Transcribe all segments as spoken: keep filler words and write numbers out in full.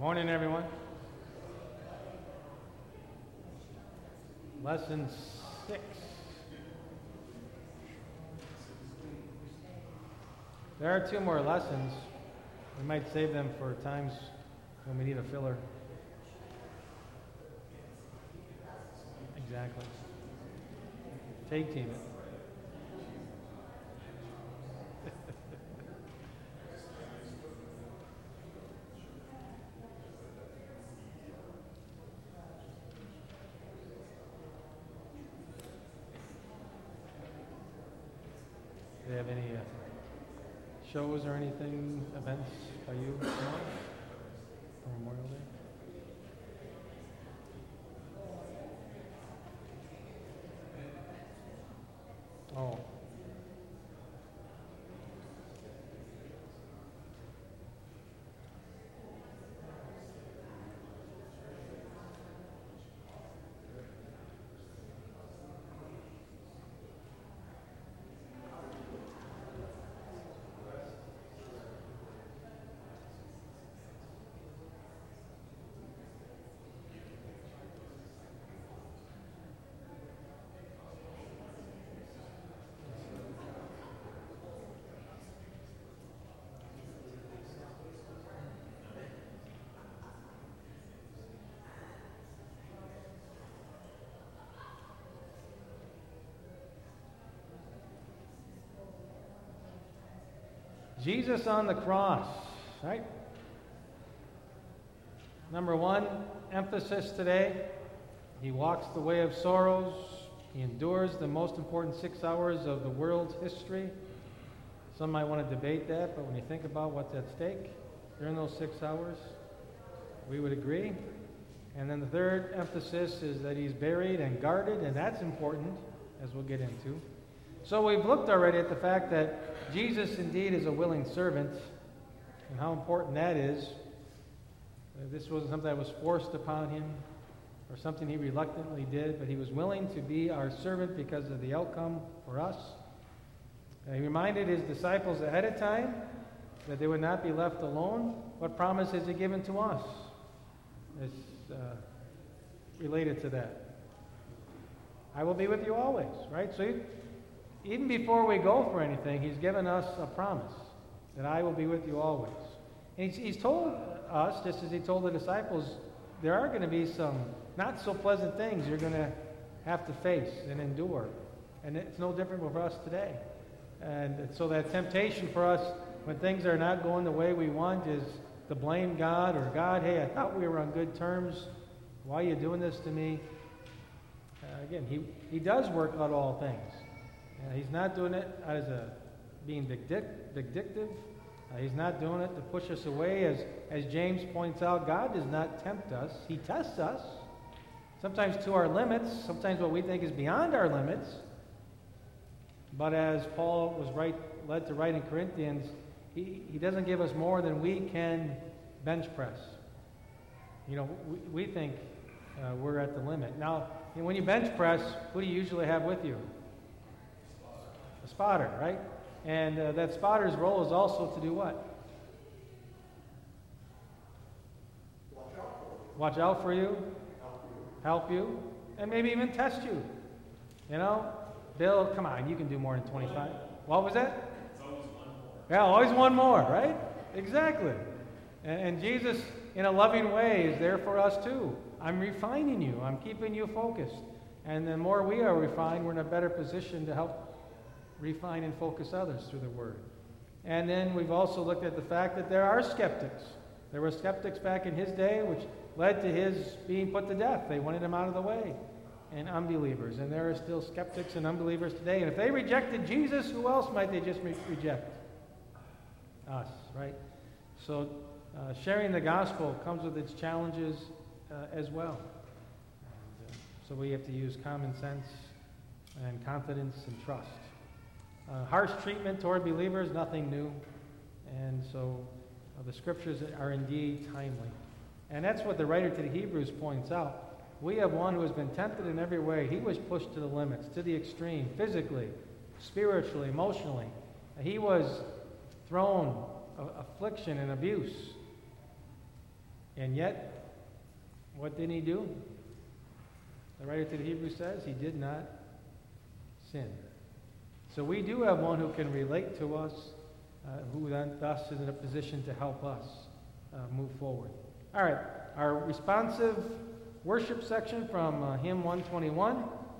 Morning, everyone. Lesson six. There are two more lessons. We might save them for times when we need a filler. Exactly. Tag team it. Do you have any uh, shows or anything, events by you tomorrow for Memorial Day? Oh. Jesus on the cross, right? Number one, emphasis today. He walks the way of sorrows. He endures the most important six hours of the world's history. Some might want to debate that, but when you think about what's at stake during those six hours, we would agree. And then the third emphasis is that he's buried and guarded, and that's important, as we'll get into. So we've looked already at the fact that Jesus indeed is a willing servant, and how important that is. This wasn't something that was forced upon him, or something he reluctantly did, but he was willing to be our servant because of the outcome for us. And he reminded his disciples ahead of time that they would not be left alone. What promise has he given to us? It's uh, related to that. I will be with you always, right? So he, even before we go for anything, he's given us a promise that I will be with you always. And he's, he's told us, just as he told the disciples, there are going to be some not so pleasant things you're going to have to face and endure. And it's no different with us today. And so that temptation for us when things are not going the way we want is to blame God, or God, hey, I thought we were on good terms. Why are you doing this to me? Uh, again, he, he does work out all things. Uh, he's not doing it as a being vindictive. Uh, he's not doing it to push us away. As, as James points out, God does not tempt us. He tests us, sometimes to our limits, sometimes what we think is beyond our limits. But as Paul was right, led to write in Corinthians, he, he doesn't give us more than we can bench press. You know, we, we think uh, we're at the limit. Now, when you bench press, who do you usually have with you? A spotter, right? And uh, that spotter's role is also to do what? Watch out for you. Watch out for you. Help you. Help you. And maybe even test you. You know? Bill, come on, you can do more than twenty-five. What was that? It's always one more. Yeah, always one more, right? Exactly. And, and Jesus, in a loving way, is there for us too. I'm refining you. I'm keeping you focused. And the more we are refined, we're in a better position to help refine and focus others through the Word. And then we've also looked at the fact that there are skeptics. There were skeptics back in his day, which led to his being put to death. They wanted him out of the way. And unbelievers. And there are still skeptics and unbelievers today. And if they rejected Jesus, who else might they just re- reject? Us, right? So uh, sharing the gospel comes with its challenges uh, as well. And, uh, so we have to use common sense and confidence and trust. Uh, harsh treatment toward believers, nothing new. And so uh, the scriptures are indeed timely. And that's what the writer to the Hebrews points out. We have one who has been tempted in every way. He was pushed to the limits, to the extreme, physically, spiritually, emotionally. He was thrown uh, affliction and abuse. And yet, what did he do? The writer to the Hebrews says he did not sin. So we do have one who can relate to us, uh, who then thus is in a position to help us uh, move forward. All right, our responsive worship section from uh, hymn one twenty-one.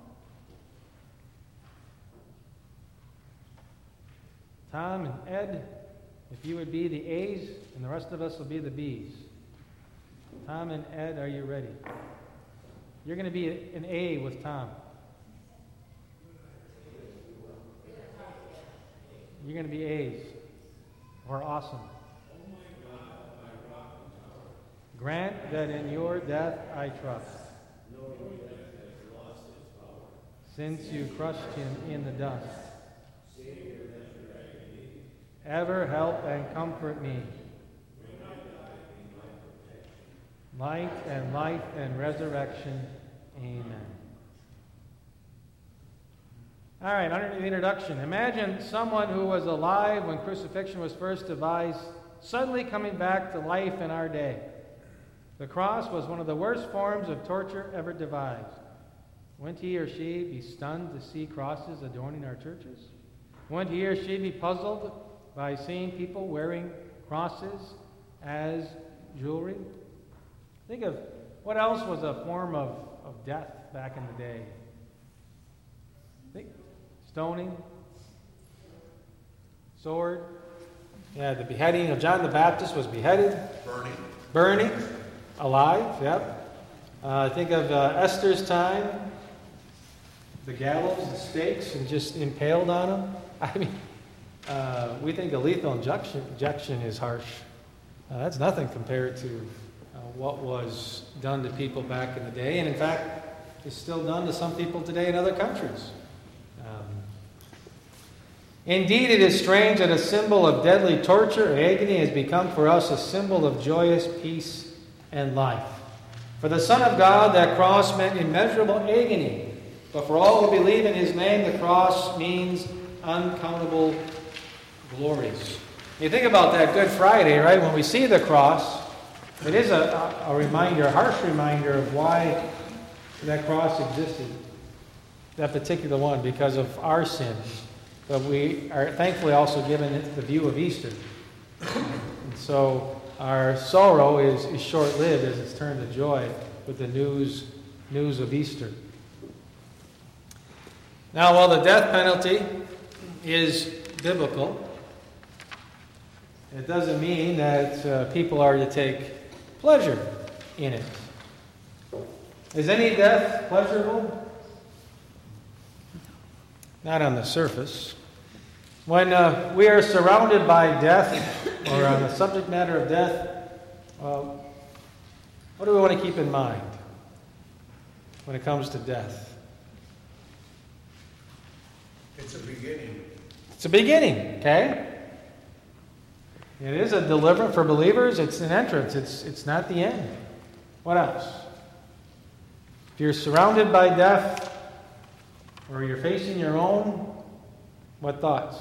Tom and Ed, if you would be the A's, and the rest of us will be the B's. Tom and Ed, are you ready? You're going to be an A with Tom. You're going to be A's. Or awesome. Grant that in your death I trust. Since you crushed him in the dust. Ever help and comfort me. Light and life and resurrection. Amen. All right, under the introduction, imagine someone who was alive when crucifixion was first devised, suddenly coming back to life in our day. The cross was one of the worst forms of torture ever devised. Wouldn't he or she be stunned to see crosses adorning our churches? Wouldn't he or she be puzzled by seeing people wearing crosses as jewelry? Think of what else was a form of, of death back in the day. Think stoning, sword. Yeah, the beheading of John the Baptist was beheaded. Burning. Burning, alive, yep. Uh, think of uh, Esther's time, the gallows, the stakes, and just impaled on them. I mean, uh, we think a lethal injection, injection is harsh. Uh, that's nothing compared to uh, what was done to people back in the day, and in fact, is still done to some people today in other countries. Um, Indeed, it is strange that a symbol of deadly torture or agony has become for us a symbol of joyous peace and life. For the Son of God, that cross meant immeasurable agony. But for all who believe in His name, the cross means uncountable glories. You think about that Good Friday, right? When we see the cross, it is a, a reminder, a harsh reminder of why that cross existed. That particular one, because of our sins. But we are thankfully also given the view of Easter. And so our sorrow is, is short-lived as it's turned to joy with the news, news of Easter. Now, while the death penalty is biblical, it doesn't mean that uh, people are to take pleasure in it. Is any death pleasurable? Not on the surface. When uh, we are surrounded by death, or on the subject matter of death, well, what do we want to keep in mind when it comes to death? It's a beginning. It's a beginning, okay? It is a deliverance for believers. It's an entrance. It's, it's not the end. What else? If you're surrounded by death, or you're facing your own, what thoughts?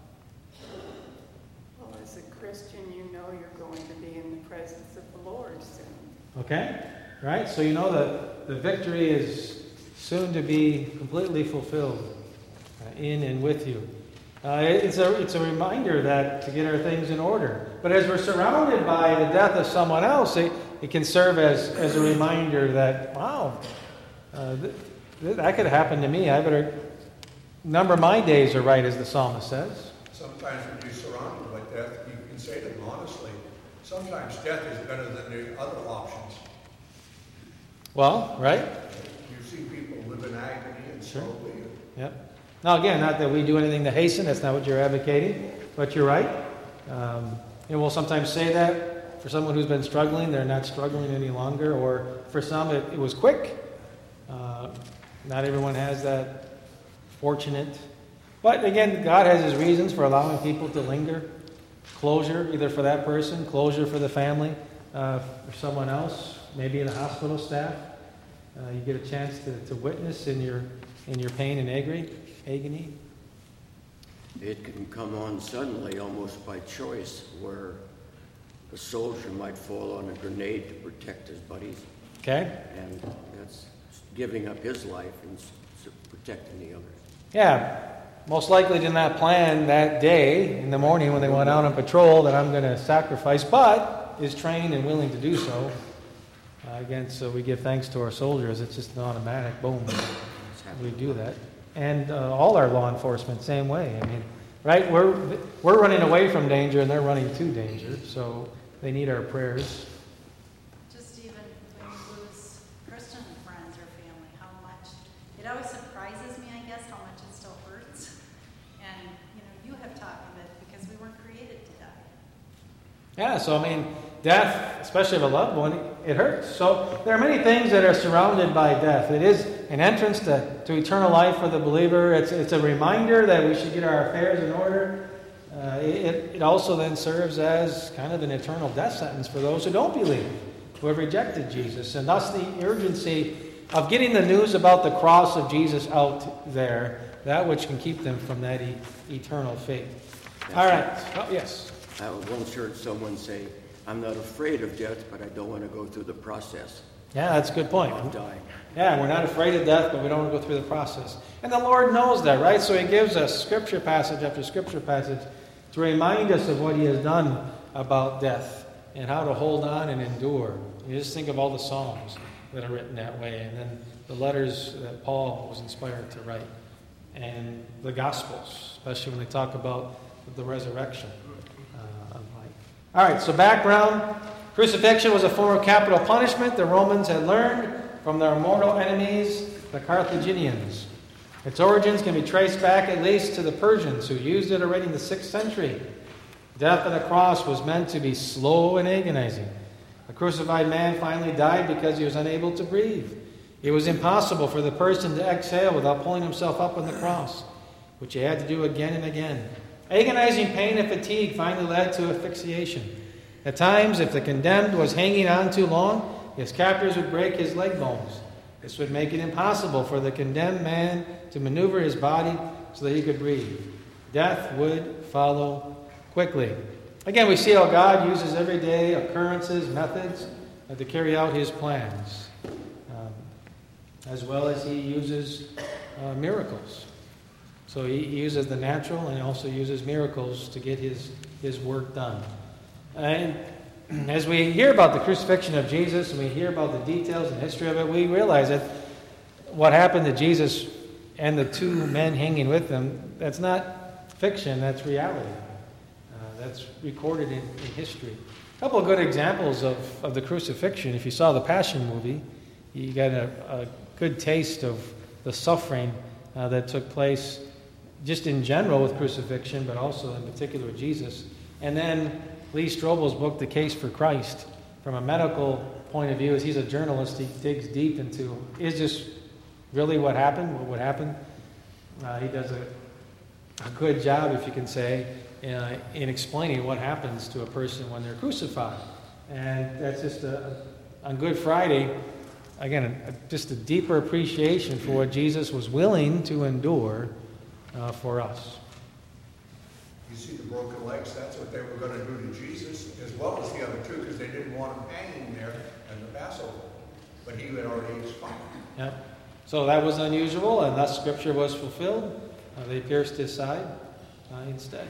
Well, as a Christian, you know you're going to be in the presence of the Lord soon. Okay, right? So you know that the victory is soon to be completely fulfilled uh, in and with you. Uh, it's a it's a reminder that to get our things in order. But as we're surrounded by the death of someone else, it, it can serve as, as a reminder that, wow, uh, th- that could happen to me. I better number my days are right, as the psalmist says. Sometimes when you're surrounded by death, you can say to them honestly, sometimes death is better than the other options. Well, right? You see people live in agony and Sure. slowly. Yep. Now, again, not that we do anything to hasten. That's not what you're advocating. But you're right. Um, and we'll sometimes say that for someone who's been struggling, they're not struggling any longer. Or for some, it, it was quick. Uh, not everyone has that fortunate. But again, God has His reasons for allowing people to linger. Closure, either for that person, closure for the family, uh, for someone else, maybe in the hospital staff. Uh, you get a chance to, to witness in your in your pain and agony. agony. It can come on suddenly, almost by choice, where a soldier might fall on a grenade to protect his buddies. Okay? And that's giving up his life and s- s- protecting the others. Yeah. Most likely did not plan that day in the morning when they went out on patrol that I'm going to sacrifice, but is trained and willing to do so. Uh, again, so we give thanks to our soldiers. It's just an automatic, boom, we do that. And uh, all our law enforcement, same way. I mean, right? We're we're running away from danger, and they're running to danger. So they need our prayers. Just even when you lose Christian friends or family, how much it always surprises me, I guess, how much it still hurts. And you know, you have taught me that because we weren't created to die. Yeah. So I mean, death, especially of a loved one, it hurts. So there are many things that are surrounded by death. It is an entrance to, to eternal life for the believer. It's it's a reminder that we should get our affairs in order. Uh, it, it also then serves as kind of an eternal death sentence for those who don't believe, who have rejected Jesus. And thus the urgency of getting the news about the cross of Jesus out there, that which can keep them from that e- eternal fate. All right. Oh, yes. I once heard someone say, I'm not afraid of death, but I don't want to go through the process Yeah, that's a good point. of dying. Yeah, we're not afraid of death, but we don't want to go through the process. And the Lord knows that, right? So He gives us scripture passage after scripture passage to remind us of what He has done about death and how to hold on and endure. You just think of all the Psalms that are written that way, and then the letters that Paul was inspired to write, and the Gospels, especially when they talk about the resurrection uh, of life. All right, so background. Crucifixion was a form of capital punishment the Romans had learned from their mortal enemies, the Carthaginians. Its origins can be traced back at least to the Persians, who used it already in the sixth century. Death on the cross was meant to be slow and agonizing. A crucified man finally died because he was unable to breathe. It was impossible for the person to exhale without pulling himself up on the cross, which he had to do again and again. Agonizing pain and fatigue finally led to asphyxiation. At times, if the condemned was hanging on too long, his captors would break his leg bones. This would make it impossible for the condemned man to maneuver his body so that he could breathe. Death would follow quickly. Again, we see how God uses everyday occurrences, methods, uh, to carry out His plans, um, as well as He uses uh, miracles. So He uses the natural and He also uses miracles to get His, his work done. And as we hear about the crucifixion of Jesus and we hear about the details and history of it, we realize that what happened to Jesus and the two men hanging with him, that's not fiction, that's reality. Uh, that's recorded in, in history. A couple of good examples of, of the crucifixion. If you saw the Passion movie, you got a, a good taste of the suffering uh, that took place just in general with crucifixion, but also in particular with Jesus. And then Lee Strobel's book, The Case for Christ, from a medical point of view, as he's a journalist, he digs deep into, is this really what happened, what would happen? Uh, he does a, a good job, if you can say, uh, in explaining what happens to a person when they're crucified. And that's just a, on Good Friday, again, a, just a deeper appreciation for what Jesus was willing to endure uh, for us. You see the broken legs, that's what they were going to do to Jesus, as well as the other two, because they didn't want him hanging there in the Passover. But he had already expired. Yeah. So that was unusual, and thus Scripture was fulfilled. Uh, they pierced his side uh, instead.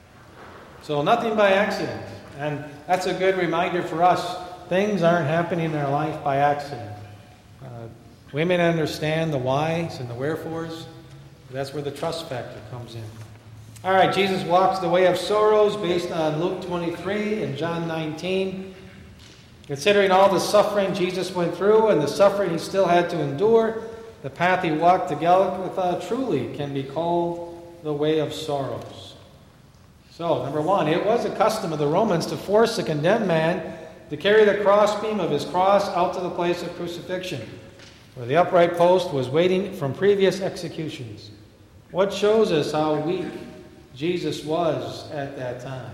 So nothing by accident. And that's a good reminder for us. Things aren't happening in our life by accident. Uh, we may not understand the whys and the wherefores, but that's where the trust factor comes in. All right, Jesus walks the way of sorrows based on Luke twenty-three and John nineteen. Considering all the suffering Jesus went through and the suffering he still had to endure, the path he walked to Golgotha truly can be called the way of sorrows. So, number one, it was a custom of the Romans to force a condemned man to carry the crossbeam of his cross out to the place of crucifixion, where the upright post was waiting from previous executions. What shows us how weak Jesus was at that time?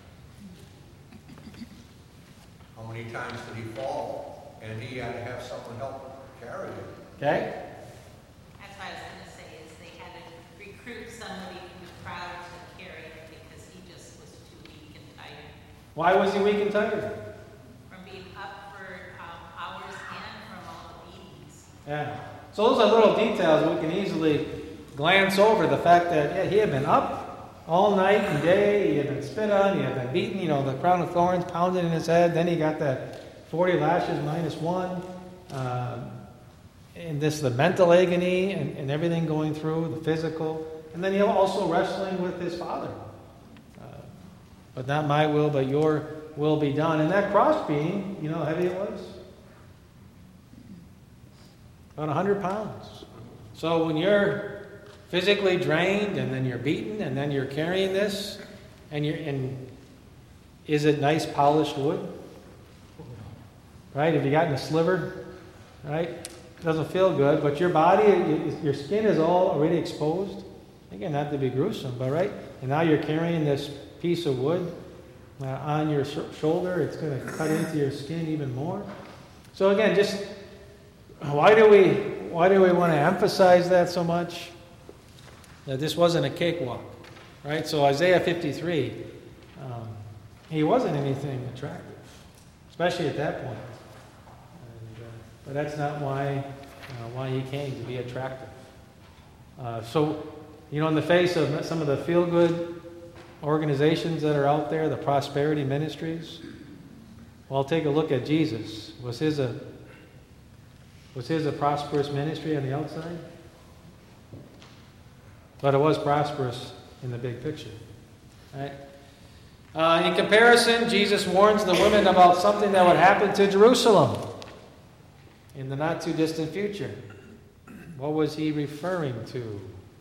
How many times did he fall, and he had to have someone help carry him? Okay? That's what I was going to say, is they had to recruit somebody from the crowd to carry him because he just was too weak and tired Why was he weak and tired? from being up for Yeah. So those are little details we can easily glance over. The fact that, yeah, he had been up all night and day, he had been spit on, he had been beaten, you know, the crown of thorns pounded in his head. Then he got that forty lashes minus one. Uh, and this, the mental agony and, and everything going through, the physical. And then he also wrestling with his Father. Uh, but not my will, but your will be done. And that cross beam, you know how heavy it was? About one hundred pounds. So when you're physically drained and then you're beaten and then you're carrying this, and you're and is it nice polished wood? Right? Have you gotten a sliver? Right? It doesn't feel good, but your body, your skin is all already exposed. Again, not to be gruesome, but right? And now you're carrying this piece of wood uh, on your sh- shoulder. It's going to cut into your skin even more. So again, just why do we why do we want to emphasize that so much? That this wasn't a cakewalk, right? So Isaiah fifty-three, um, he wasn't anything attractive, especially at that point. And, uh, but that's not why uh, why he came, to be attractive. Uh, so, you know, in the face of some of the feel-good organizations that are out there, the prosperity ministries, well, take a look at Jesus. Was his a was his a prosperous ministry on the outside? But it was prosperous in the big picture. Right? Uh, in comparison, Jesus warns the women about something that would happen to Jerusalem in the not-too-distant future. What was he referring to?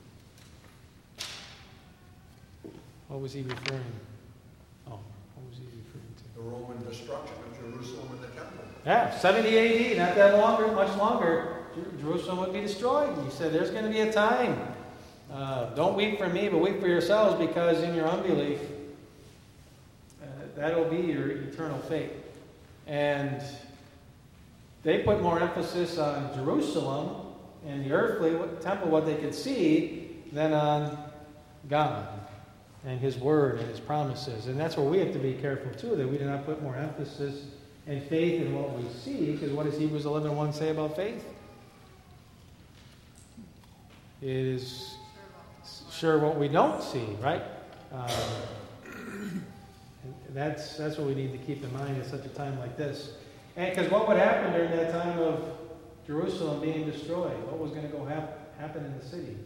What was he referring? Oh, what was he referring to? The Roman destruction of Jerusalem and the temple. Yeah, seventy A D, not that longer, much longer, Jerusalem would be destroyed. He said, there's going to be a time. Uh, don't weep for me, but weep for yourselves, because in your unbelief, uh, that'll be your eternal fate. And they put more emphasis on Jerusalem and the earthly temple, what they could see, than on God and His Word and His promises. And that's where we have to be careful, too, that we do not put more emphasis and faith in what we see, because what does Hebrews eleven one say about faith? It is sure what we don't see, right? Um, that's that's what we need to keep in mind at such a time like this. And because what would happen during that time of Jerusalem being destroyed? What was going to go hap- happen in the city?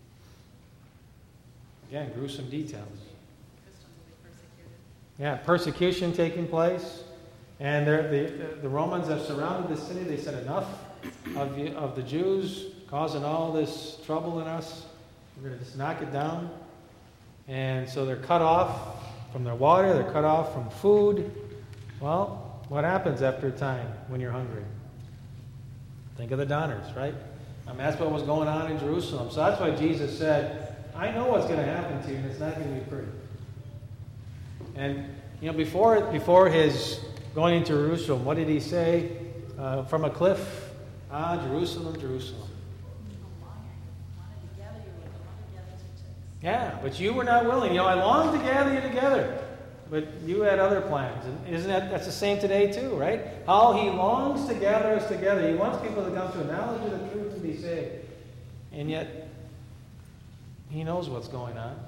Again, gruesome details. Christians will be persecuted. Yeah, persecution taking place. And the, the Romans have surrounded the city. They said, enough of the, of the Jews causing all this trouble in us. We're going to just knock it down. And so they're cut off from their water. They're cut off from food. Well, what happens after a time when you're hungry? Think of the Donners, right? I mean, that's what was going on in Jerusalem. So that's why Jesus said, I know what's going to happen to you, and it's not going to be pretty. And, you know, before, before his going into Jerusalem, what did he say uh, from a cliff? Ah, Jerusalem, Jerusalem. Yeah, but you were not willing. You know, I longed to gather you together, but you had other plans. And isn't that, that's the same today too, right? How he longs to gather us together. He wants people to come to a knowledge of the truth and be saved. And yet, he knows what's going on.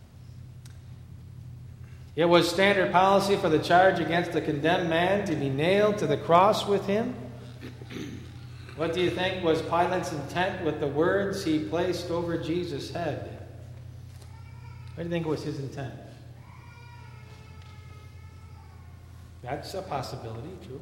It was standard policy for the charge against the condemned man to be nailed to the cross with him. What do you think was Pilate's intent with the words he placed over Jesus' head? What do you think was his intent? That's a possibility, true.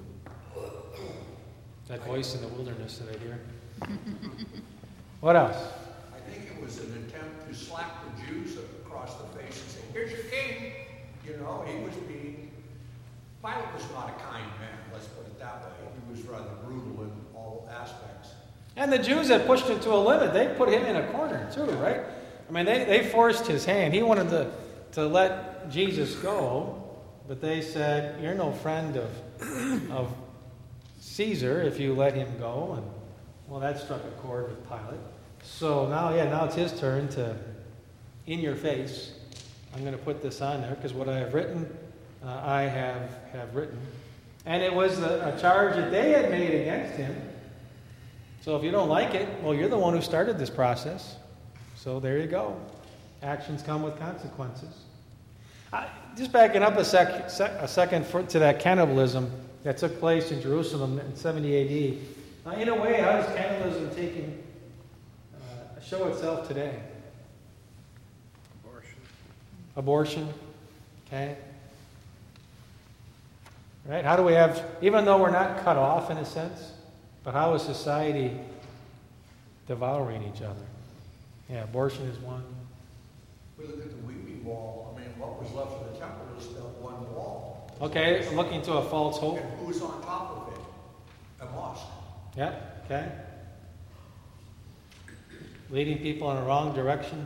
That voice in the wilderness that I hear. What else? I think it was an attempt to slap the Jews across the face and say, here's your king. You know, he was being... Pilate was not a kind man, let's put it that way. He was rather brutal in all aspects. And the Jews had pushed him to a limit. They put him in a corner, too, right? I mean, they, they forced his hand. He wanted to, to let Jesus go, but they said, you're no friend of, of Caesar if you let him go. And, well, that struck a chord with Pilate. So now, yeah, now it's his turn to, in your face, I'm going to put this on there, because what I have written, uh, I have, have written. And it was a, a charge that they had made against him. So if you don't like it, well, you're the one who started this process. So there you go. Actions come with consequences. I, just backing up a, sec, sec, a second for, to that cannibalism that took place in Jerusalem in seventy A D. Now, in a way, how is cannibalism taking uh, show itself today? Abortion. Abortion. Okay. Right? How do we have, even though we're not cut off in a sense, but how is society devouring each other? Yeah, abortion is one. We look at the Weeping Wall. I mean, what was left of the temple was the one wall. Okay, looking to a false hope. And who was on top of it? A mosque. Yeah, okay. Leading people in the wrong direction.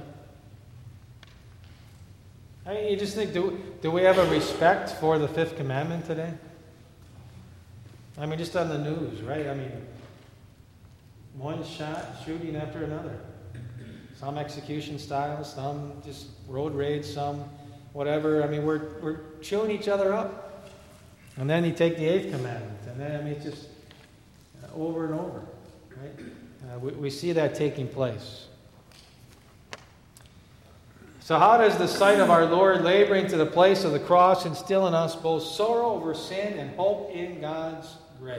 I mean, you just think, do, do we have a respect for the fifth commandment today? I mean, just on the news, right? I mean, one shot shooting after another. Some execution styles, some just road rage, some whatever. I mean, we're, we're chewing each other up. And then you take the eighth commandment, and then, I mean, it's just uh, over and over, right? Uh, we, we see that taking place. So how does the sight of our Lord laboring to the place of the cross instill in us both sorrow over sin and hope in God's grace?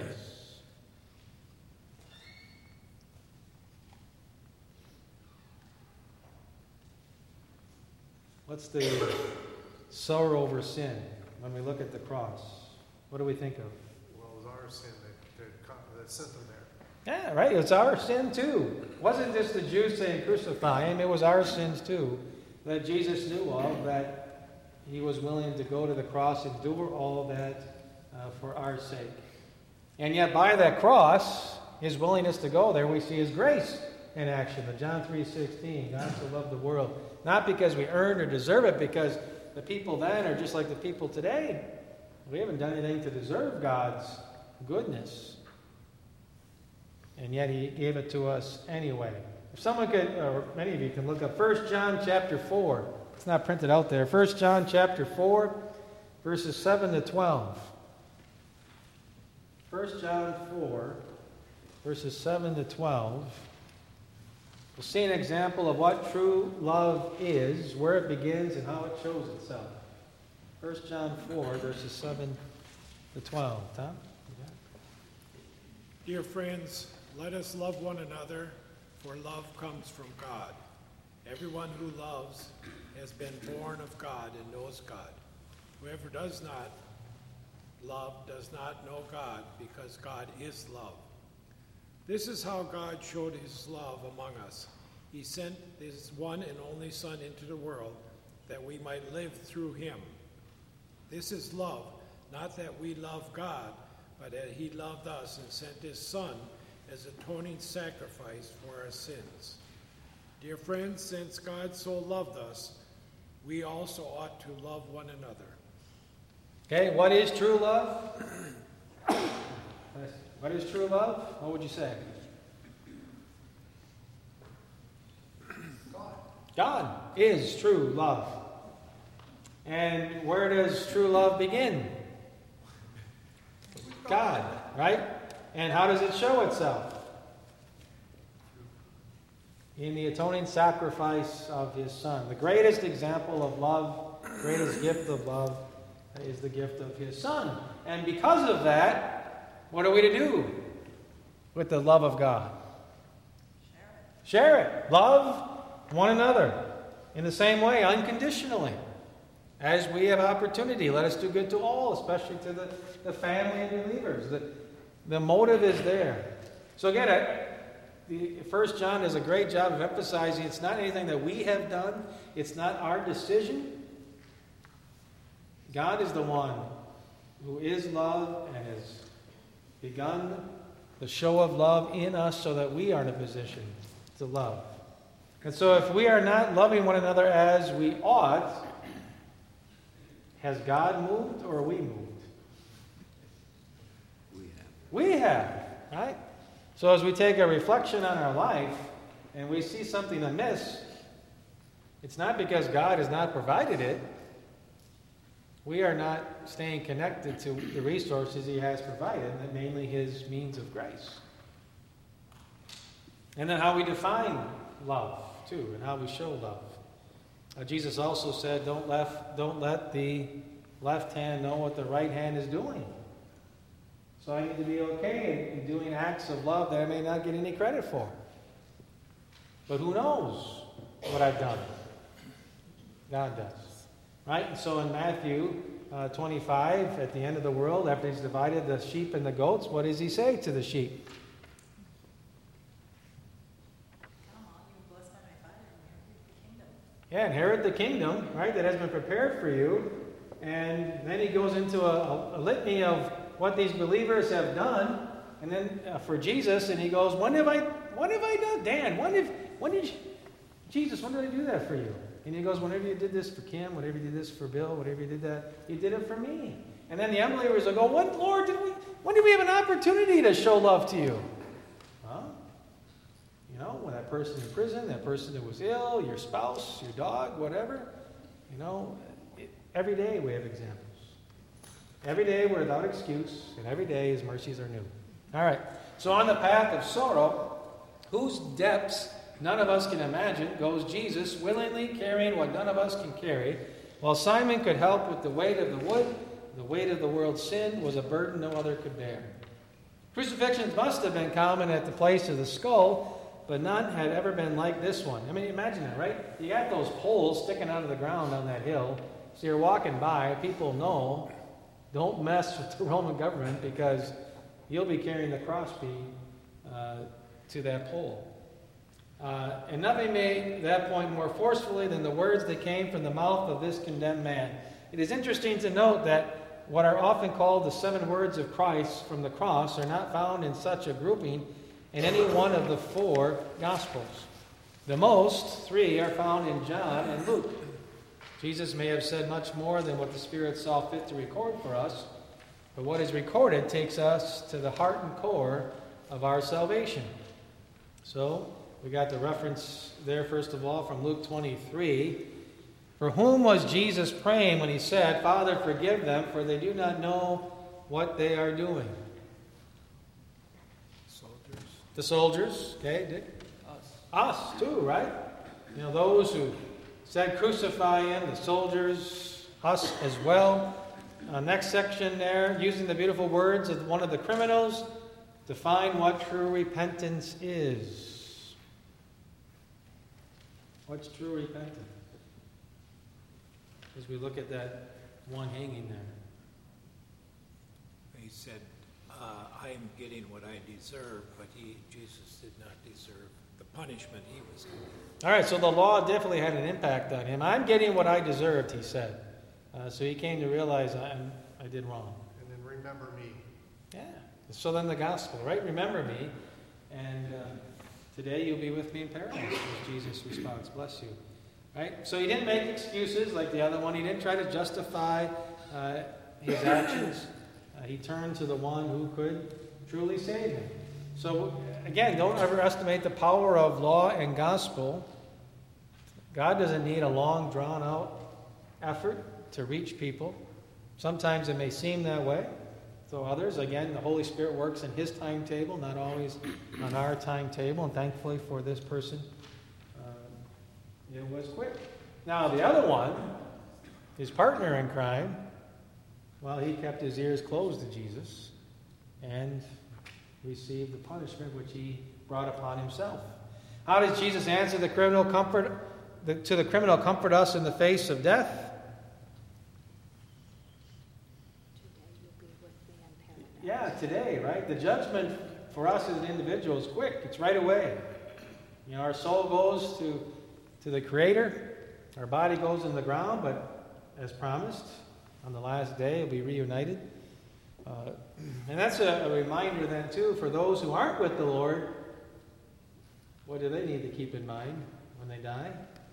What's the sorrow over sin when we look at the cross? What do we think of? Well, it was our sin that, that, that sent them there. Yeah, right. It's our sin too. It wasn't just the Jews saying crucify him. It was our sins too that Jesus knew of, that he was willing to go to the cross and endure all of that uh, for our sake. And yet by that cross, his willingness to go there, we see his grace in action. The John three sixteen, God so loved the world. Not because we earned or deserve it, because the people then are just like the people today. We haven't done anything to deserve God's goodness. And yet he gave it to us anyway. If someone could, or many of you can look up First John chapter four. It's not printed out there. First John chapter four, verses seven to twelve. First John four, verses seven to twelve. We'll see an example of what true love is, where it begins, and how it shows itself. First John four, verses seven to twelve. Tom? Dear friends, let us love one another, for love comes from God. Everyone who loves has been born of God and knows God. Whoever does not love does not know God, because God is love. This is how God showed his love among us. He sent his one and only Son into the world, that we might live through him. This is love, not that we love God, but that he loved us and sent his Son as atoning sacrifice for our sins. Dear friends, since God so loved us, we also ought to love one another. Okay, what is true love? What is true love? What would you say? God. God is true love. And where does true love begin? God, right? And how does it show itself? In the atoning sacrifice of his Son. The greatest example of love, greatest gift of love, is the gift of his Son. And because of that, what are we to do with the love of God? Share it. Share it. Love one another in the same way, unconditionally. As we have opportunity, let us do good to all, especially to the, the family and believers. The, the motive is there. So again, I, the First John does a great job of emphasizing it's not anything that we have done. It's not our decision. God is the one who is love and has begun the show of love in us so that we are in a position to love. And so if we are not loving one another as we ought, has God moved or are we moved? We have. We have, right? So as we take a reflection on our life and we see something amiss, it's not because God has not provided it. We are not staying connected to the resources he has provided, and mainly his means of grace. And then how we define love, too, and how we show love. Uh, Jesus also said, don't, left, don't let the left hand know what the right hand is doing. So I need to be okay in, in doing acts of love that I may not get any credit for. But who knows what I've done? God does. Right? And so in Matthew uh, twenty-five, at the end of the world, after he's divided the sheep and the goats, what does he say to the sheep? Come on, you blessed by my Father, and inherit the kingdom. Yeah, inherit the kingdom, right, that has been prepared for you. And then he goes into a, a litany of what these believers have done, and then uh, for Jesus, and he goes, when have I, when have I done, Dan, when have, when did, you, Jesus, when did I do that for you? And he goes, whenever you did this for Kim, whenever you did this for Bill, whatever you did that, you did it for me. And then the unbelievers will go, when, Lord, did we, when did we have an opportunity to show love to you? Well, you know, when that person in prison, that person that was ill, your spouse, your dog, whatever, you know, it, every day we have examples. Every day we're without excuse, and every day his mercies are new. All right, so on the path of sorrow, whose depths none of us can imagine, goes Jesus, willingly carrying what none of us can carry. While Simon could help with the weight of the wood, the weight of the world's sin was a burden no other could bear. Crucifixions must have been common at the place of the skull, but none had ever been like this one. I mean, imagine that, right? You got those poles sticking out of the ground on that hill, so you're walking by, people know, don't mess with the Roman government because you'll be carrying the crossbeam uh, to that pole. Uh, and nothing made that point more forcefully than the words that came from the mouth of this condemned man. It is interesting to note that what are often called the seven words of Christ from the cross are not found in such a grouping in any one of the four Gospels. The most, three, are found in John and Luke. Jesus may have said much more than what the Spirit saw fit to record for us, but what is recorded takes us to the heart and core of our salvation. So, we got the reference there, first of all, from Luke twenty-three. For whom was Jesus praying when he said, Father, forgive them, for they do not know what they are doing? Soldiers. The soldiers, okay? Did? Us. Us, too, right? You know, those who said crucify him, the soldiers, us as well. Uh, next section there, using the beautiful words of one of the criminals, define what true repentance is. What's true repentance? As we look at that one hanging there. He said, uh, I am getting what I deserve, but he, Jesus did not deserve the punishment he was given. All right, so the law definitely had an impact on him. I'm getting what I deserved, he said. Uh, so he came to realize I, I did wrong. And then remember me. Yeah. So then the gospel, right? Remember me. And uh, today you'll be with me in paradise, as Jesus responds. Bless you. Right? So he didn't make excuses like the other one. He didn't try to justify uh, his actions. Uh, he turned to the one who could truly save him. So again, don't underestimate the power of law and gospel. God doesn't need a long, drawn-out effort to reach people. Sometimes it may seem that way. So others, again, the Holy Spirit works in his timetable, not always on our timetable. And thankfully for this person, uh, it was quick. Now the other one, his partner in crime, well, he kept his ears closed to Jesus and received the punishment which he brought upon himself. How does Jesus answer the criminal comfort the, to the criminal comfort us in the face of death? Yeah, today, right? The judgment for us as an individual is quick. It's right away. You know, our soul goes to, to the Creator. Our body goes in the ground, but as promised, on the last day, it'll be reunited. Uh, and that's a, a reminder then, too, for those who aren't with the Lord, what do they need to keep in mind when they die?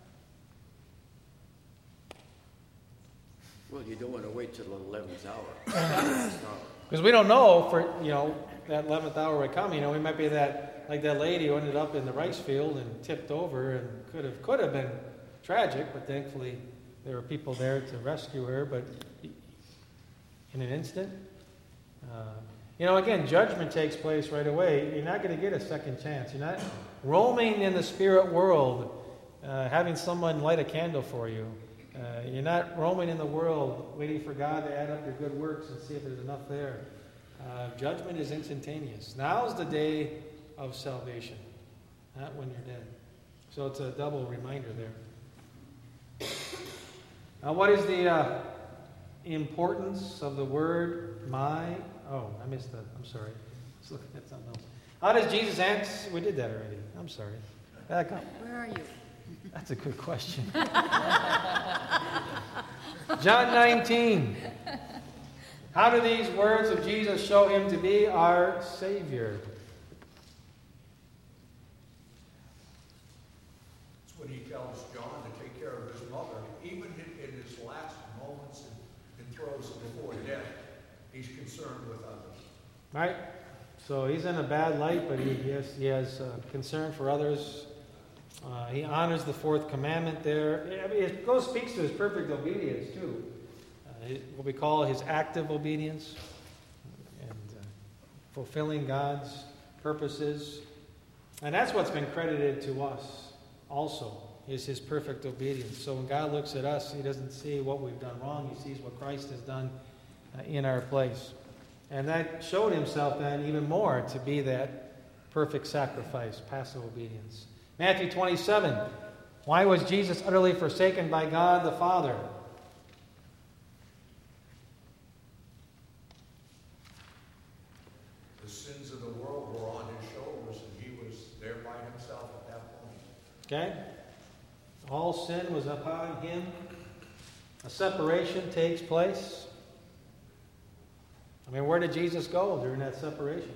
Well, you don't want to wait till the eleventh hour. Because we don't know for, you know, that eleventh hour would come. You know, we might be that, like that lady who ended up in the rice field and tipped over and could have, could have been tragic, but thankfully there were people there to rescue her. But in an instant, uh, You know, again, judgment takes place right away. You're not going to get a second chance. You're not roaming in the spirit world, uh, having someone light a candle for you. Uh, you're not roaming in the world waiting for God to add up your good works and see if there's enough there. Uh, judgment is instantaneous. Now's the day of salvation, not when you're dead. So it's a double reminder there. Now, what is the uh, importance of the word my? Oh, I missed that. I'm sorry. Let's look at something else. How does Jesus answer? We did that already. I'm sorry. Back up. Where are you? That's a good question. John nineteen. How do these words of Jesus show him to be our Savior? It's when he tells John to take care of his mother. Even in, in his last moments and, and throes before death, he's concerned with others. Right? So he's in a bad light, but he, he has, he has uh, concern for others. Uh, he honors the fourth commandment there. I mean, it goes speaks to his perfect obedience, too. Uh, what we call his active obedience and uh, fulfilling God's purposes. And that's what's been credited to us also, is his perfect obedience. So when God looks at us, he doesn't see what we've done wrong. He sees what Christ has done uh, in our place. And that showed himself then even more to be that perfect sacrifice, passive obedience. Matthew twenty-seven. Why was Jesus utterly forsaken by God the Father? The sins of the world were on his shoulders, and he was there by himself at that point. Okay? All sin was upon him. A separation takes place. I mean, where did Jesus go during that separation?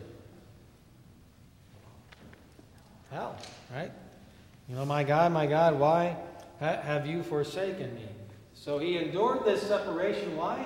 Hell, right? You know, my God, my God, why ha- have you forsaken me? So he endured this separation. Why?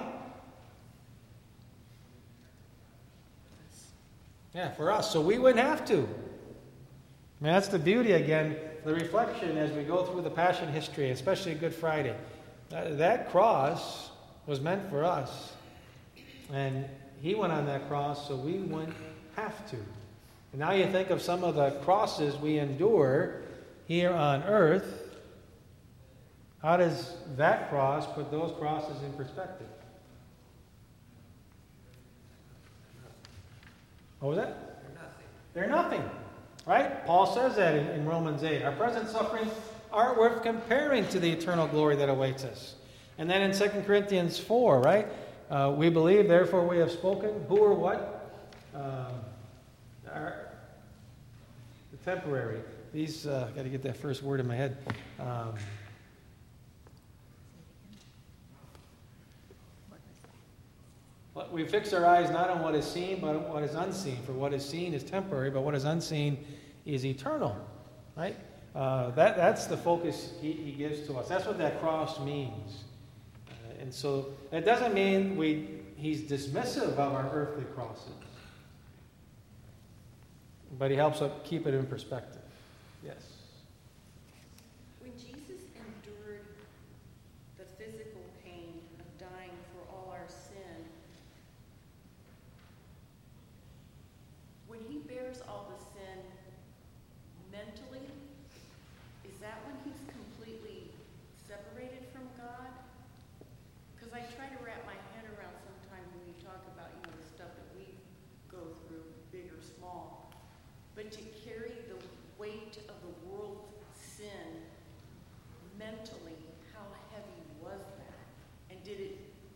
Yeah, for us. So we wouldn't have to. I mean, that's the beauty, again, the reflection as we go through the Passion history, especially Good Friday. That, that cross was meant for us. And he went on that cross so we wouldn't have to. And now you think of some of the crosses we endure here on earth. How does that cross put those crosses in perspective? What was that? They're nothing. They're nothing. Right? Paul says that in, in Romans eight. Our present sufferings aren't worth comparing to the eternal glory that awaits us. And then in Second Corinthians four, right? Uh, we believe, therefore we have spoken. Who or what? Um, our, the temporary. These, uh, got to get that first word in my head. Um, we fix our eyes not on what is seen, but on what is unseen. For what is seen is temporary, but what is unseen is eternal. Right? Uh, that, that's the focus he, he gives to us. That's what that cross means. Uh, and so that doesn't mean we he's dismissive of our earthly crosses. But he helps us keep it in perspective. Yes. When Jesus endured the physical pain of dying for all our sin, when he bears all the sin mentally, is that when he's completely separated from God? Because I try to wrap my head around sometimes when you talk about, you know, the stuff that we go through, big or small. But to carry the weight of the world's sin mentally, how heavy was that? And did it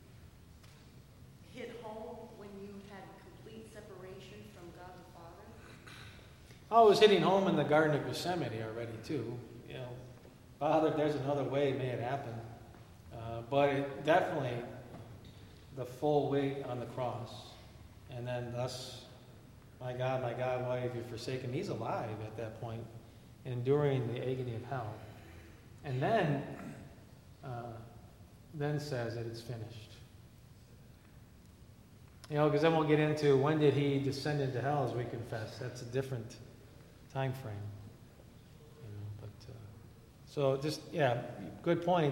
hit home when you had complete separation from God the Father? Oh, it was hitting home in the Garden of Gethsemane already, too. You know, Father, if there's another way, may it happen. Uh, but it definitely, the full weight on the cross. And then thus, my God, my God, why have you forsaken me? He's alive at that point, enduring the agony of hell. And then, uh, then says that it's finished. You know, because then we'll get into when did he descend into hell, as we confess. That's a different time frame. You know, but uh, so just yeah, good point.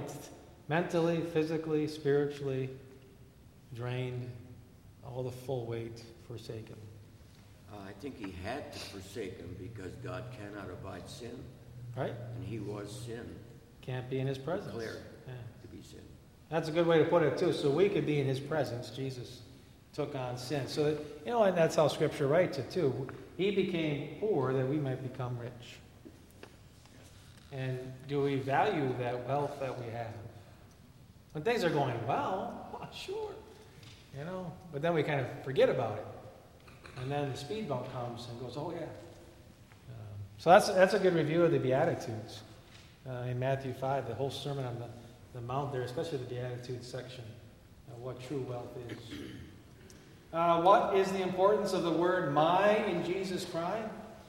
Mentally, physically, spiritually drained, all the full weight. forsake him? Uh, I think he had to forsake him because God cannot abide sin, Right? and he was sin, Can't be in his presence. declared Yeah. to be sin. That's a good way to put it, too. So we could be in his presence. Jesus took on sin. So, that, you know, and that's how Scripture writes it, too. He became poor that we might become rich. And do we value that wealth that we have? When things are going well, well, sure, you know, but then we kind of forget about it. And then the speed bump comes and goes, oh, yeah. Um, so that's, that's a good review of the Beatitudes uh, in Matthew five, the whole Sermon on the, the Mount there, especially the Beatitudes section, uh, what true wealth is. Uh, what is the importance of the word my in Jesus' crying?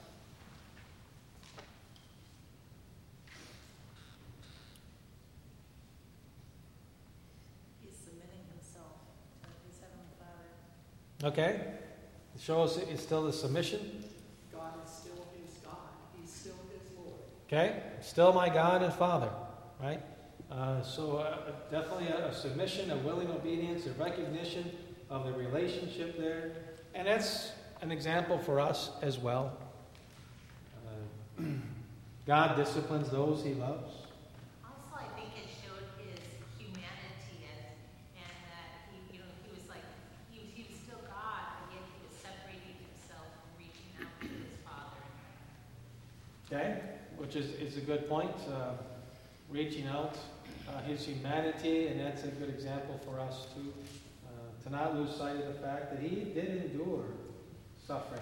He's submitting himself to his Heavenly Father. Okay. It shows it's still the submission. God is still his God. He's still his Lord. Okay. Still my God and Father. Right? Uh, so uh, definitely a, a submission, a willing obedience, a recognition of the relationship there. And that's an example for us as well. Uh, God disciplines those he loves. Also, I think it showed his humanity and, and that he, you know, he was like, he was, he was still God, but yet he was separating himself and reaching out to his Father. Okay? Which is, is a good point. Uh, reaching out, uh, his humanity, and that's a good example for us too. Uh, to not lose sight of the fact that he did endure suffering.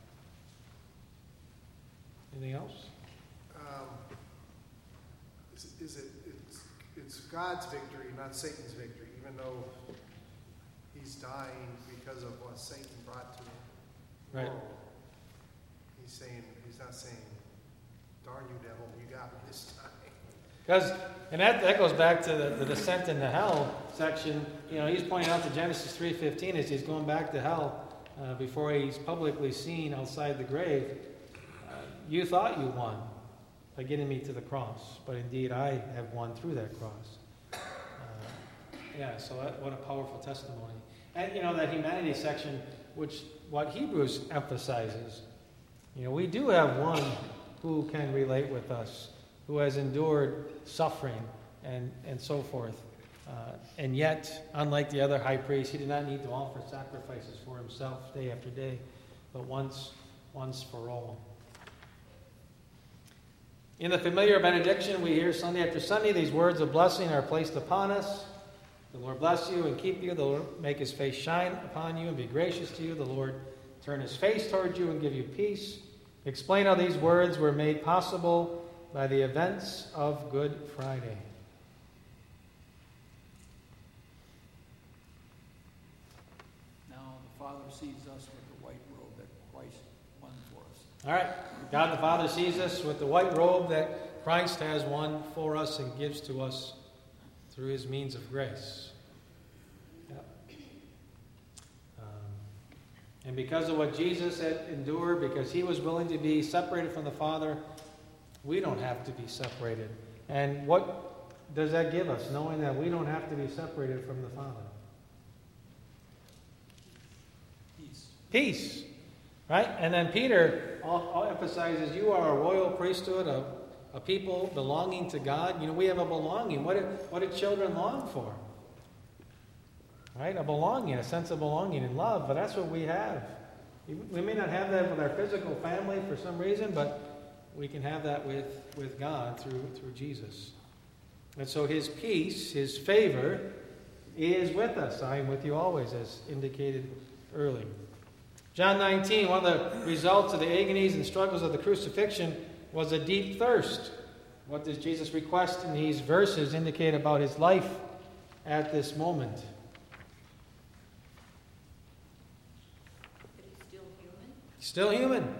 Anything else? Um, is, is it, it's, it's God's victory, not Satan's victory, even though he's dying because of what Satan brought to the Right. world. He's saying, he's not saying, darn you, devil, you got me this time. Because, and that, that goes back to the, the descent into hell section. You know, he's pointing out to Genesis three fifteen as he's going back to hell uh, before he's publicly seen outside the grave. Uh, you thought you won by getting me to the cross, but indeed I have won through that cross. Uh, yeah, so that, what a powerful testimony. And, you know, that humanity section, which what Hebrews emphasizes, you know, we do have one who can relate with us, who has endured suffering and, and so forth. Uh, and yet, unlike the other high priest, he did not need to offer sacrifices for himself day after day, but once, once for all. In the familiar benediction we hear Sunday after Sunday, these words of blessing are placed upon us. The Lord bless you and keep you. The Lord make his face shine upon you and be gracious to you. The Lord turn his face toward you and give you peace. Explain how these words were made possible by the events of Good Friday. Now the Father sees us with the white robe that Christ won for us. All right. God the Father sees us with the white robe that Christ has won for us and gives to us through his means of grace. Yep. Um, and because of what Jesus had endured, because he was willing to be separated from the Father, we don't have to be separated. And what does that give us, knowing that we don't have to be separated from the Father? Peace. Peace. Right? And then Peter all, all emphasizes you are a royal priesthood, a, a people belonging to God. You know, we have a belonging. What do, what do children long for? Right? A belonging, a sense of belonging and love. But that's what we have. We may not have that with our physical family for some reason, but we can have that with, with God through, through Jesus. And so his peace, his favor, is with us. I am with you always, as indicated earlier. John nineteen, one of the results of the agonies and struggles of the crucifixion was a deep thirst. What does Jesus request in these verses indicate about his life at this moment? But he's still human? Still human.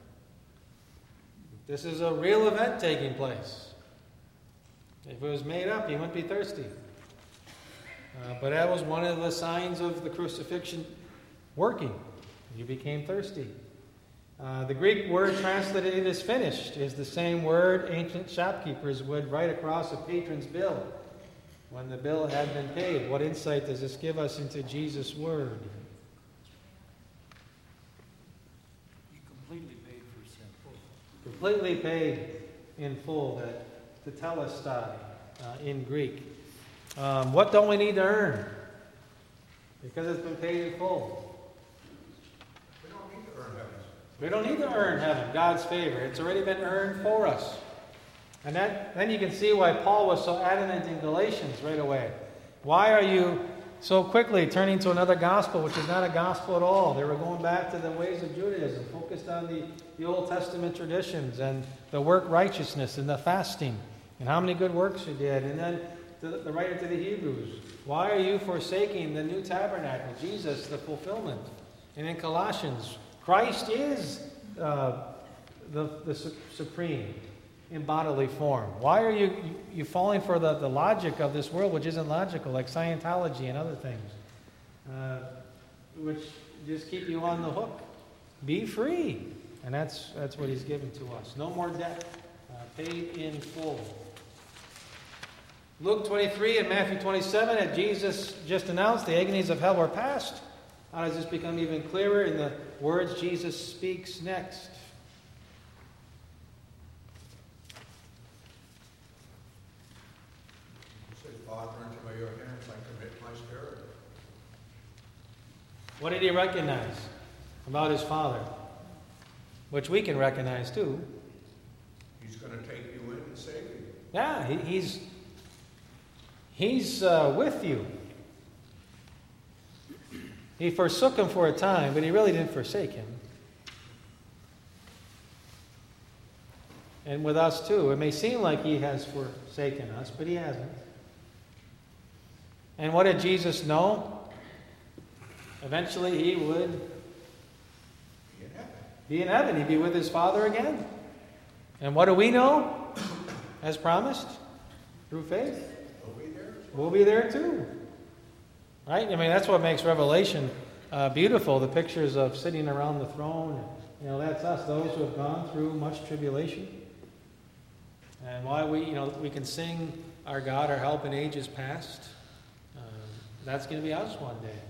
This is a real event taking place. If it was made up, he wouldn't be thirsty. Uh, but that was one of the signs of the crucifixion working. You became thirsty. Uh, the Greek word translated "it is finished" is the same word ancient shopkeepers would write across a patron's bill when the bill had been paid. What insight does this give us into Jesus' word? Completely paid in full, that tetelestai uh, in Greek. Um, what don't we need to earn? Because it's been paid in full. We don't need to earn heaven. We don't need to earn heaven, God's favor. It's already been earned for us. And that, then you can see why Paul was so adamant in Galatians right away. Why are you so quickly turning to another gospel, which is not a gospel at all? They were going back to the ways of Judaism, focused on the, the Old Testament traditions and the work righteousness and the fasting and how many good works you did. And then the, the writer to the Hebrews, why are you forsaking the new tabernacle, Jesus, the fulfillment? And in Colossians, Christ is uh, the, the su- supreme in bodily form. Why are you, you, you falling for the, the logic of this world, which isn't logical, like Scientology and other things, uh, which just keep you on the hook? Be free. And that's, that's what he's given to us. No more debt, uh, paid in full. Luke twenty-three and Matthew twenty-seven, that Jesus just announced the agonies of hell were past. How does this become even clearer in the words Jesus speaks next? He said, Father, into your hands I commit my spirit. What did he recognize about his Father? Which we can recognize too. He's going to take you in and save you. Yeah, he, he's he's uh, with you. He forsook him for a time, but he really didn't forsake him. And with us too. It may seem like he has forsaken us, but he hasn't. And what did Jesus know? Eventually he would Be in heaven. be in heaven. He'd be with his Father again. And what do we know? As promised? Through faith. We'll be there. We'll be there too. Right? I mean, that's what makes Revelation uh, beautiful. The pictures of sitting around the throne. You know, that's us, those who have gone through much tribulation. And why we, you know, we can sing our God, our help in ages past. Um, that's going to be us one day.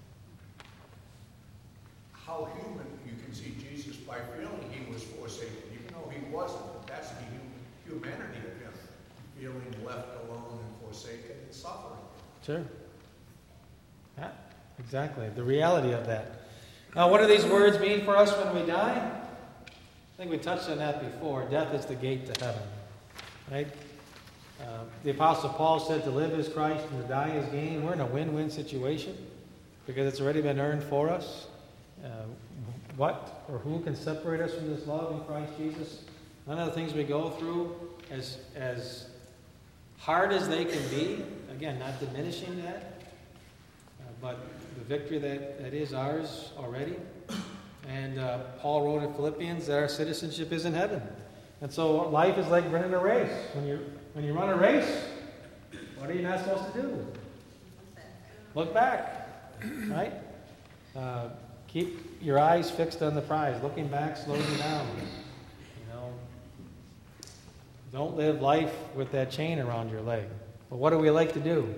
How human you can see Jesus by feeling he was forsaken, even though he wasn't. That's the hum- humanity of him, feeling left alone and forsaken and suffering. Sure. Yeah, exactly. The reality of that. Now, what do these words mean for us when we die? I think we touched on that before. Death is the gate to heaven. Right? Uh, the Apostle Paul said to live is Christ and to die is gain. We're in a win-win situation because it's already been earned for us. Uh, what or who can separate us from this love in Christ Jesus? None of the things we go through, as as hard as they can be, again, not diminishing that, uh, but the victory that, that is ours already. And uh, Paul wrote in Philippians that our citizenship is in heaven. And so life is like running a race. When you when you run a race, what are you not supposed to do? Look back, right? Uh, keep your eyes fixed on the prize. Looking back slows you down. You know, don't live life with that chain around your leg. But what do we like to do?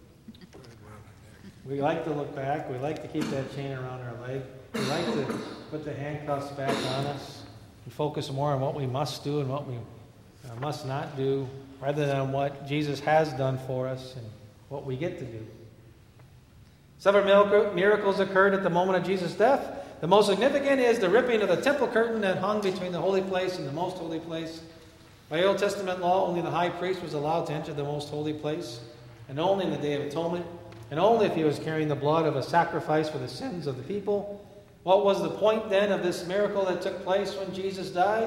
We like to look back. We like to keep that chain around our leg. We like to put the handcuffs back on us and focus more on what we must do and what we uh, must not do, rather than what Jesus has done for us and what we get to do. Several miracles occurred at the moment of Jesus' death. The most significant is the ripping of the temple curtain that hung between the holy place and the most holy place. By Old Testament law, only the high priest was allowed to enter the most holy place, and only in the Day of Atonement, and only if he was carrying the blood of a sacrifice for the sins of the people. What was the point then of this miracle that took place when Jesus died?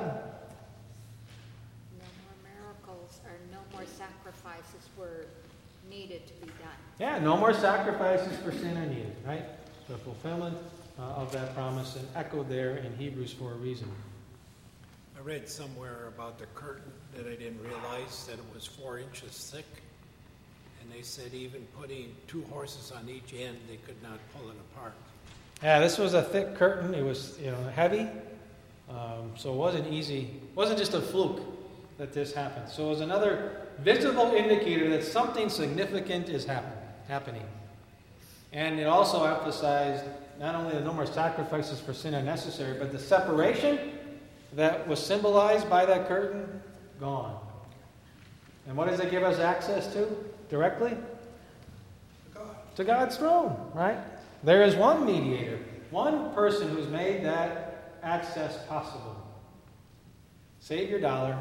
No more miracles or no more sacrifices were needed to be done. Yeah, no more sacrifices for sin are needed, right? The fulfillment uh, of that promise, and echoed there in Hebrews for a reason. I read somewhere about the curtain that I didn't realize that it was four inches thick. And they said even putting two horses on each end, they could not pull it apart. Yeah, this was a thick curtain. It was, you know, heavy. Um, so it wasn't easy. It wasn't just a fluke that this happened. So it was another visible indicator that something significant is happen, happening. And it also emphasized not only that no more sacrifices for sin are necessary, but the separation that was symbolized by that curtain, gone. And what does it give us access to directly? God. To God's throne, right? There is one mediator, one person who's made that access possible. Save your dollar.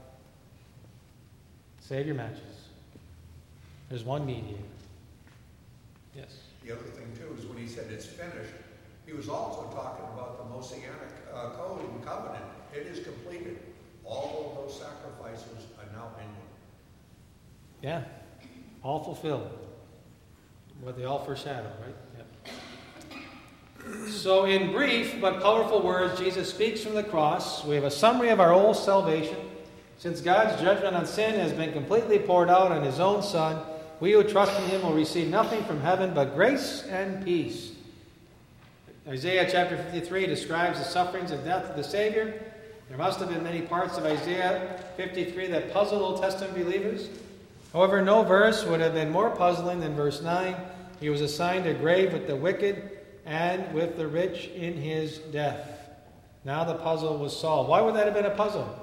Save your matches. There's one mediator. Yes? The other thing, too, is when he said it's finished, he was also talking about the Mosaic uh, code and covenant. It is completed. All of those sacrifices are now ended. Yeah. All fulfilled. What they all foreshadow, right? Yep. So in brief but powerful words, Jesus speaks from the cross. We have a summary of our old salvation. Since God's judgment on sin has been completely poured out on His own Son, we who trust in Him will receive nothing from heaven but grace and peace. Isaiah chapter fifty-three describes the sufferings and death of the Savior. There must have been many parts of Isaiah fifty-three that puzzled Old Testament believers. However, no verse would have been more puzzling than verse nine. He was assigned a grave with the wicked and with the rich in his death. Now the puzzle was solved. Why would that have been a puzzle?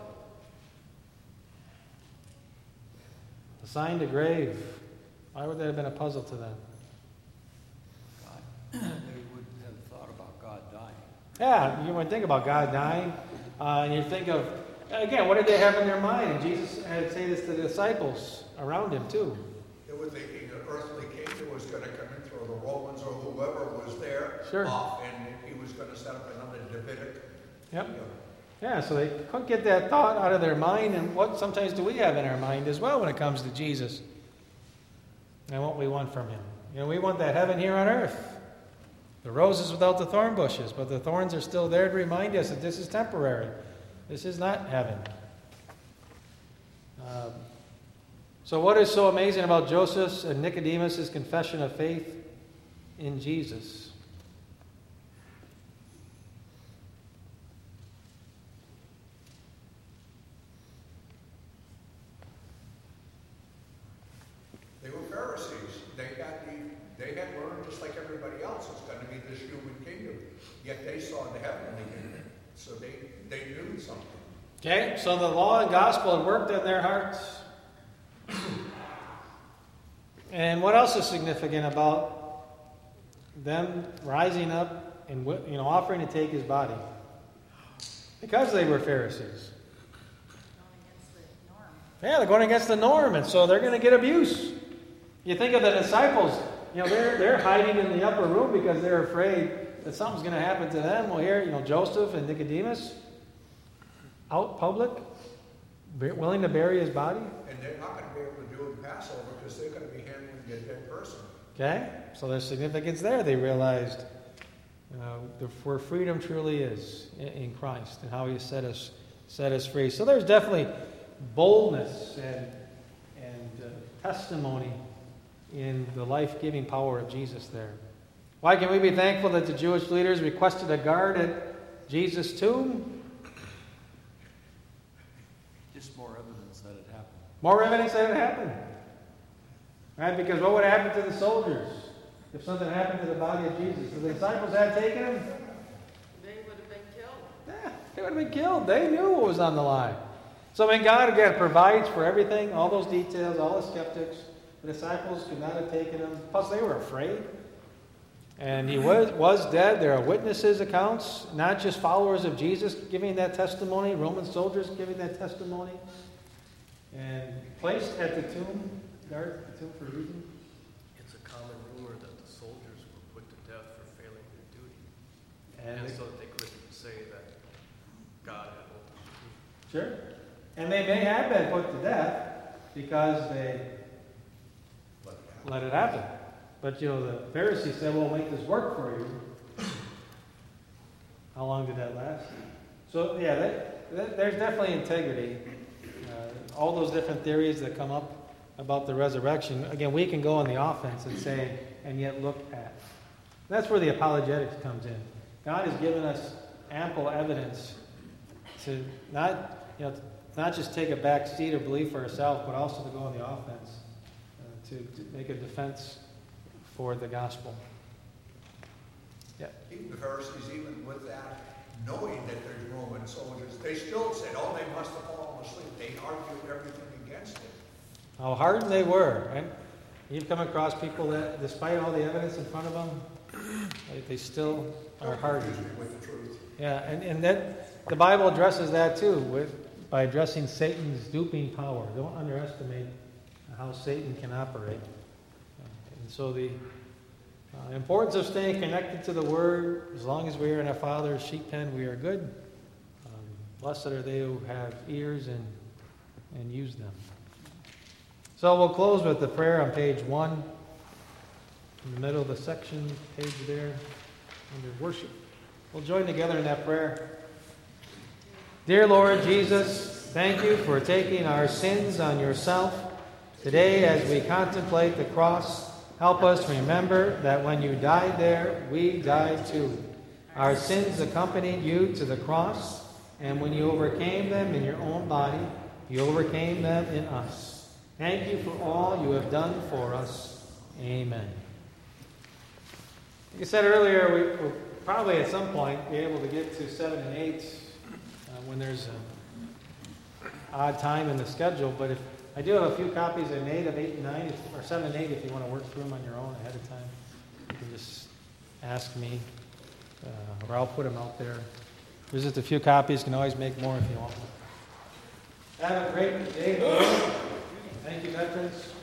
Assigned a grave. Why would that have been a puzzle to them? God, they wouldn't have thought about God dying. Yeah, you might think about God dying, uh, and you think of, again, what did they have in their mind? And Jesus had to say this to the disciples around Him, too. They were thinking an earthly king that was going to come in through the Romans or whoever was there, Sure. off, and he was going to set up another Davidic Yep. kingdom. Yeah, so they couldn't get that thought out of their mind, and what sometimes do we have in our mind as well when it comes to Jesus and what we want from Him? You know, we want that heaven here on earth. The roses without the thorn bushes, but the thorns are still there to remind us that this is temporary. This is not heaven. Um, so what is so amazing about Joseph's and Nicodemus' confession of faith in Jesus? They were Pharisees. They had the, they had learned just like everybody else it's going to be this human kingdom. Yet they saw the heavenly kingdom. So they, they knew something. Okay, so the law and gospel had worked in their hearts. And what else is significant about them rising up and, you know, offering to take His body? Because they were Pharisees. Yeah, they're going against the norm, and so they're going to get abuse. You think of the disciples, you know, they're they're hiding in the upper room because they're afraid that something's going to happen to them. Well, here, you know, Joseph and Nicodemus, out public, willing to bury His body. And they're not going to be able to do the Passover because they're going to be handling a dead person. Okay, so there's significance there. They realized uh, the, where freedom truly is in, in Christ and how He has set us set us free. So there's definitely boldness and and uh, testimony in the life-giving power of Jesus there. Why can we be thankful that the Jewish leaders requested a guard at Jesus' tomb? Just more evidence that it happened. More evidence that it happened. Right? Because what would happen to the soldiers if something happened to the body of Jesus? If the disciples had taken Him, They would have been killed. yeah, they would have been killed. They knew what was on the line. So when God, again, provides for everything, all those details, all the skeptics, the disciples could not have taken Him. Plus, they were afraid. And He was, was dead. There are witnesses' accounts, not just followers of Jesus giving that testimony, Roman soldiers giving that testimony. And placed at the tomb, guard the tomb for a reason. It's a common rumor that the soldiers were put to death for failing their duty. And And they- so that they couldn't say that God had ultimate truth. Sure. And they may have been put to death because they let it happen. But, you know, the Pharisees said, we'll make this work for you. How long did that last? So, yeah, that, that, there's definitely integrity. Uh, all those different theories that come up about the resurrection, again, we can go on the offense and say, and yet look at. That's where the apologetics comes in. God has given us ample evidence to not, you know, not just take a back seat or believe for ourselves, but also to go on the offense, uh, to, to make a defense for the gospel. Yeah. Even the Pharisees, even with that, knowing that there's Roman soldiers, they still said, oh, they must have fallen asleep. They argued everything against it. How hardened they were, right? You've come across people that, despite all the evidence in front of them, they, they still are hardened. With the truth. Yeah, and, and that the Bible addresses that too, with, by addressing Satan's duping power. Don't underestimate how Satan can operate. And so the uh, importance of staying connected to the Word, as long as we are in our Father's sheep pen, we are good. Um, blessed are they who have ears and, and use them. So we'll close with the prayer on page one, in the middle of the section, page there, under worship. We'll join together in that prayer. Dear Lord Jesus, thank you for taking our sins on yourself. Today, as we contemplate the cross, help us remember that when you died there, we died too. Our sins accompanied you to the cross, and when you overcame them in your own body, you overcame them in us. Thank you for all you have done for us. Amen. Like I said earlier, we, we'll probably at some point be able to get to seven and eight uh, when there's an odd time in the schedule. But if I do have a few copies I made of eight and nine, if, or seven and eight, if you want to work through them on your own ahead of time, you can just ask me, uh, or I'll put them out there. There's just a few copies. You can always make more if you want. Have a great day, Lord. Thank you, veterans.